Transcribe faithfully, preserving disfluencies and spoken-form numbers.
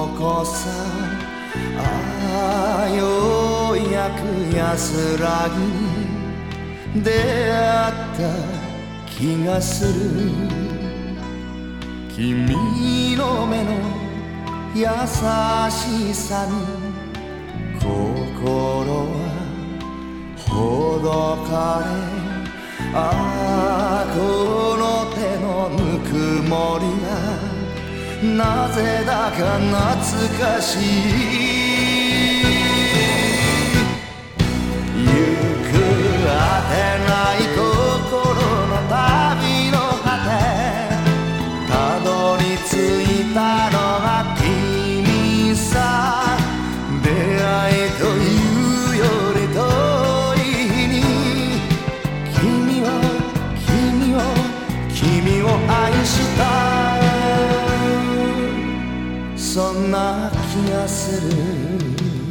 男さ、ああようやく安らぎに出会った気がする。君の目の優しさに心はほどかれ、ああこの手のぬくもりがなぜだか懐かしい。行くあてない心の旅の果て、たどり着いたのが君さ。出会いというより遠い日に君を君を君を愛した、そんな気がする。